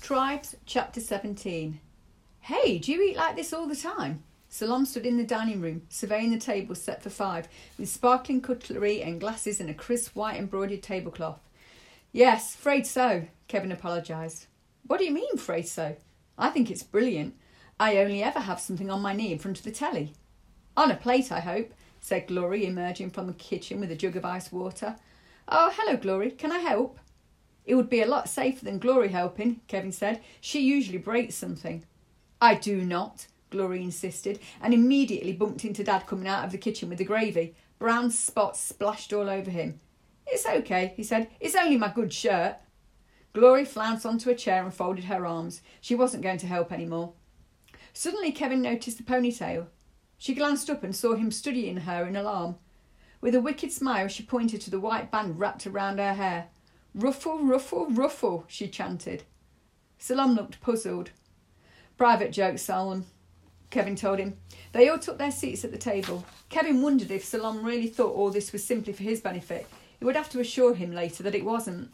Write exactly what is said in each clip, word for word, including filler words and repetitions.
Tribes, Chapter seventeen. Hey, do you eat like this all the time? Salam stood in the dining room, surveying the table set for five, with sparkling cutlery and glasses and a crisp white embroidered tablecloth. Yes, afraid so, Kevin apologised. What do you mean, afraid so? I think it's brilliant. I only ever have something on my knee in front of the telly. On a plate, I hope, said Glory, emerging from the kitchen with a jug of ice water. Oh, hello, Glory. Can I help? It would be a lot safer than Glory helping, Kevin said. She usually breaks something. I do not, Glory insisted, and immediately bumped into Dad coming out of the kitchen with the gravy. Brown spots splashed all over him. It's okay, he said. It's only my good shirt. Glory flounced onto a chair and folded her arms. She wasn't going to help any more. Suddenly Kevin noticed the ponytail. She glanced up and saw him studying her in alarm. With a wicked smile, she pointed to the white band wrapped around her hair. Ruffle, ruffle, ruffle, she chanted. Salam looked puzzled. Private joke, Salam, Kevin told him. They all took their seats at the table. Kevin wondered if Salam really thought all this was simply for his benefit. He would have to assure him later that it wasn't.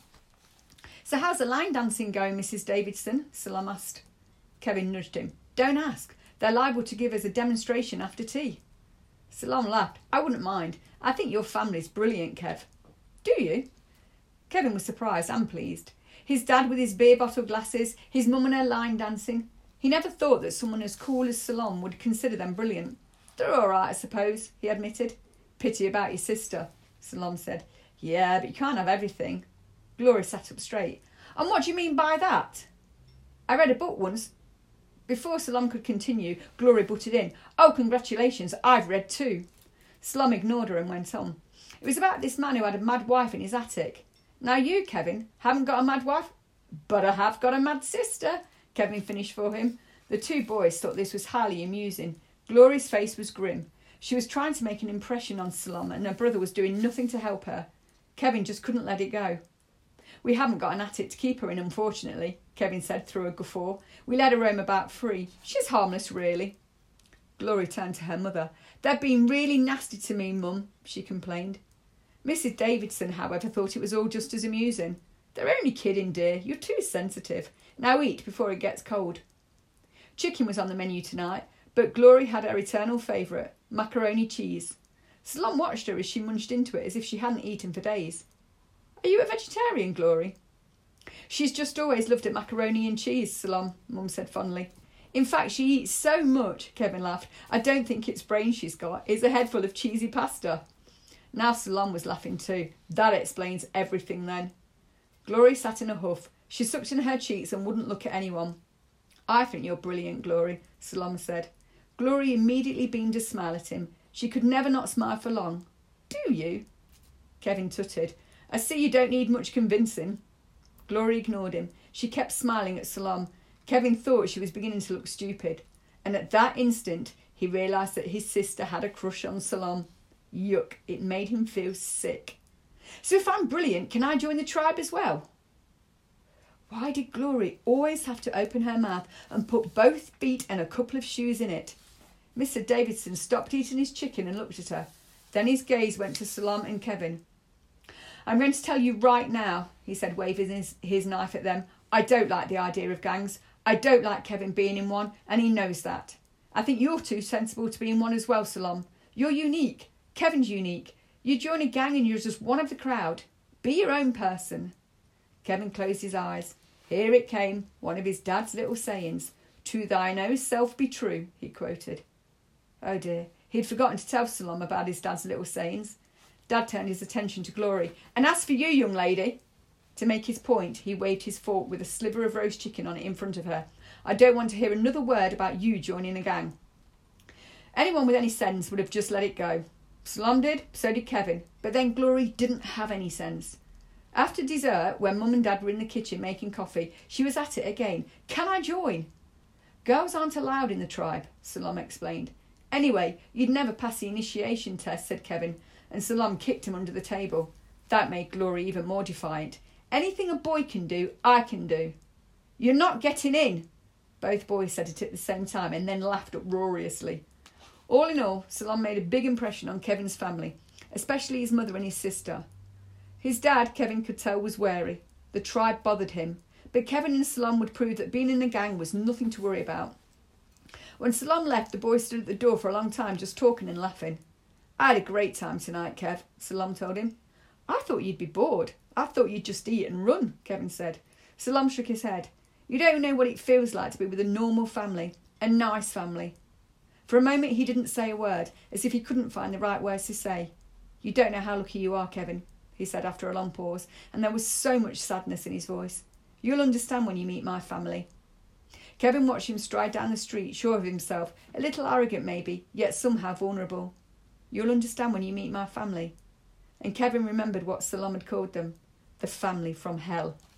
So how's the line dancing going, Missus Davidson? Salam asked. Kevin nudged him. Don't ask. They're liable to give us a demonstration after tea. Salam laughed. I wouldn't mind. I think your family's brilliant, Kev. Do you? Kevin was surprised and pleased. His dad with his beer bottle glasses, his mum and her line dancing. He never thought that someone as cool as Salam would consider them brilliant. They're all right, I suppose, he admitted. Pity about your sister, Salam said. Yeah, but you can't have everything. Glory sat up straight. And what do you mean by that? I read a book once. Before Salam could continue, Glory butted in. Oh, congratulations, I've read too. Salam ignored her and went on. It was about this man who had a mad wife in his attic. Now you, Kevin, haven't got a mad wife? But I have got a mad sister, Kevin finished for him. The two boys thought this was highly amusing. Glory's face was grim. She was trying to make an impression on Salam and her brother was doing nothing to help her. Kevin just couldn't let it go. We haven't got an attic to keep her in, unfortunately, Kevin said through a guffaw. We let her roam about free. She's harmless, really. Glory turned to her mother. They've been really nasty to me, Mum, she complained. Missus Davidson, however, thought it was all just as amusing. They're only kidding, dear. You're too sensitive. Now eat before it gets cold. Chicken was on the menu tonight, but Glory had her eternal favourite, macaroni cheese. Salam watched her as she munched into it as if she hadn't eaten for days. Are you a vegetarian, Glory? She's just always loved a macaroni and cheese, Salam, Mum said fondly. In fact, she eats so much, Kevin laughed. I don't think it's brains she's got. It's a head full of cheesy pasta. Now Salam was laughing too. That explains everything then. Glory sat in a huff. She sucked in her cheeks and wouldn't look at anyone. I think you're brilliant, Glory, Salam said. Glory immediately beamed a smile at him. She could never not smile for long. Do you? Kevin tutted. I see you don't need much convincing. Glory ignored him. She kept smiling at Salam. Kevin thought she was beginning to look stupid. And at that instant, he realised that his sister had a crush on Salam. Yuck, it made him feel sick. So if I'm brilliant, can I join the tribe as well? Why did Glory always have to open her mouth and put both feet and a couple of shoes in it? Mister Davidson stopped eating his chicken and looked at her. Then his gaze went to Salam and Kevin. I'm going to tell you right now, he said, waving his, his knife at them. I don't like the idea of gangs. I don't like Kevin being in one, and he knows that. I think you're too sensible to be in one as well, Salam. You're unique. Kevin's unique. You join a gang and you're just one of the crowd. Be your own person. Kevin closed his eyes. Here it came, one of his dad's little sayings. To thine own self be true, he quoted. Oh dear, he'd forgotten to tell Salam about his dad's little sayings. Dad turned his attention to Glory. And as for you, young lady. To make his point, he waved his fork with a sliver of roast chicken on it in front of her. I don't want to hear another word about you joining a gang. Anyone with any sense would have just let it go. Salam did, so did Kevin. But then Glory didn't have any sense. After dessert, when Mum and Dad were in the kitchen making coffee, she was at it again. Can I join? Girls aren't allowed in the tribe, Salam explained. Anyway, you'd never pass the initiation test, said Kevin, and Salam kicked him under the table. That made Glory even more defiant. Anything a boy can do, I can do. You're not getting in. Both boys said it at the same time and then laughed uproariously. All in all, Salam made a big impression on Kevin's family, especially his mother and his sister. His dad, Kevin could tell, was wary. The tribe bothered him, but Kevin and Salam would prove that being in a gang was nothing to worry about. When Salam left, the boys stood at the door for a long time just talking and laughing. I had a great time tonight, Kev, Salam told him. I thought you'd be bored. I thought you'd just eat and run, Kevin said. Salam shook his head. You don't know what it feels like to be with a normal family, a nice family. For a moment he didn't say a word, as if he couldn't find the right words to say. You don't know how lucky you are, Kevin, he said after a long pause, and there was so much sadness in his voice. You'll understand when you meet my family. Kevin watched him stride down the street, sure of himself, a little arrogant maybe, yet somehow vulnerable. You'll understand when you meet my family. And Kevin remembered what Salam had called them, the family from hell.